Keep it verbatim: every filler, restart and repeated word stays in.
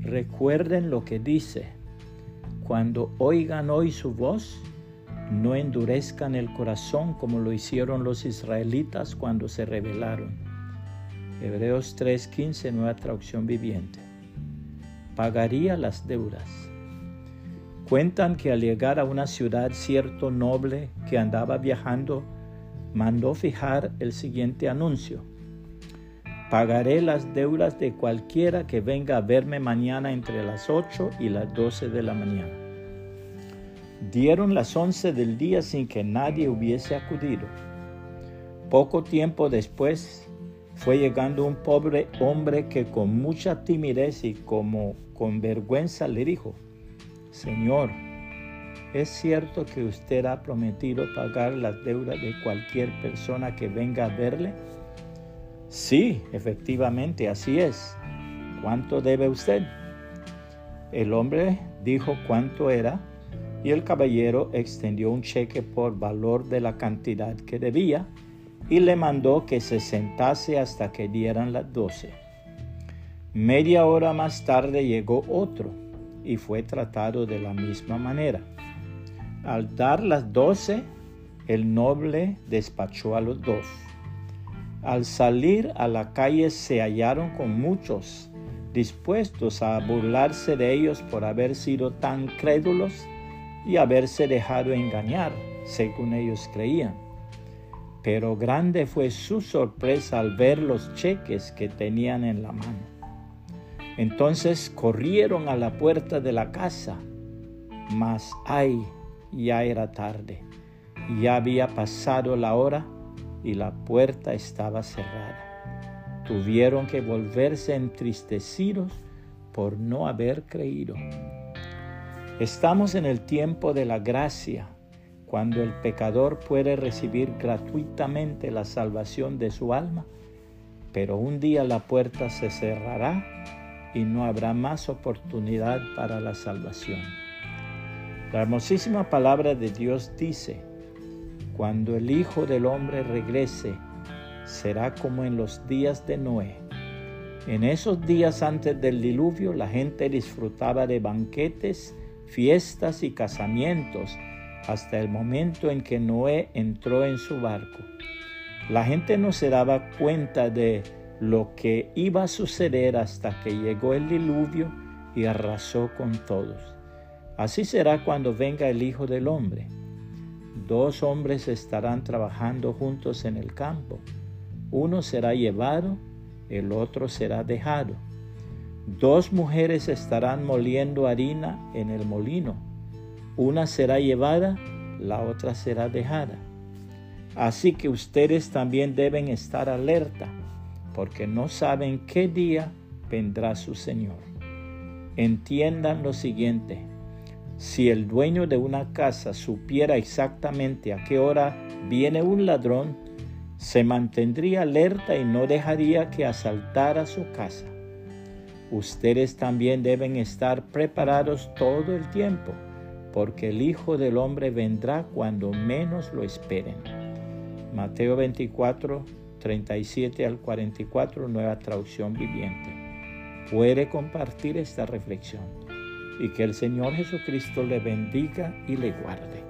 recuerden lo que dice: cuando oigan hoy su voz, no endurezcan el corazón como lo hicieron los israelitas cuando se rebelaron. Hebreos tres quince, Nueva Traducción Viviente. Pagaría las deudas. Cuentan que al llegar a una ciudad, cierto noble que andaba viajando mandó fijar el siguiente anuncio: pagaré las deudas de cualquiera que venga a verme mañana entre las ocho y las doce de la mañana. Dieron las once del día sin que nadie hubiese acudido. Poco tiempo después fue llegando un pobre hombre que con mucha timidez y como con vergüenza le dijo: Señor, ¿es cierto que usted ha prometido pagar las deudas de cualquier persona que venga a verle? Sí, efectivamente, así es. ¿Cuánto debe usted? El hombre dijo cuánto era, y el caballero extendió un cheque por valor de la cantidad que debía y le mandó que se sentase hasta que dieran las doce. Media hora más tarde llegó otro y fue tratado de la misma manera. Al dar las doce, el noble despachó a los dos. Al salir a la calle se hallaron con muchos, dispuestos a burlarse de ellos por haber sido tan crédulos y haberse dejado engañar, según ellos creían. Pero grande fue su sorpresa al ver los cheques que tenían en la mano. Entonces corrieron a la puerta de la casa, mas ¡ay! Ya era tarde, ya había pasado la hora y la puerta estaba cerrada. Tuvieron que volverse entristecidos por no haber creído. Estamos en el tiempo de la gracia, cuando el pecador puede recibir gratuitamente la salvación de su alma, pero un día la puerta se cerrará y no habrá más oportunidad para la salvación. La hermosísima palabra de Dios dice: cuando el Hijo del Hombre regrese, será como en los días de Noé. En esos días antes del diluvio, la gente disfrutaba de banquetes, fiestas y casamientos, hasta el momento en que Noé entró en su barco. La gente no se daba cuenta de lo que iba a suceder hasta que llegó el diluvio y arrasó con todos. Así será cuando venga el Hijo del Hombre. Dos hombres estarán trabajando juntos en el campo. Uno será llevado, el otro será dejado. Dos mujeres estarán moliendo harina en el molino. Una será llevada, la otra será dejada. Así que ustedes también deben estar alerta, porque no saben qué día vendrá su Señor. Entiendan lo siguiente: si el dueño de una casa supiera exactamente a qué hora viene un ladrón, se mantendría alerta y no dejaría que asaltara su casa. Ustedes también deben estar preparados todo el tiempo, porque el Hijo del Hombre vendrá cuando menos lo esperen. Mateo veinticuatro, treinta y siete al cuarenta y cuatro, Nueva Traducción Viviente. Puede compartir esta reflexión y que el Señor Jesucristo le bendiga y le guarde.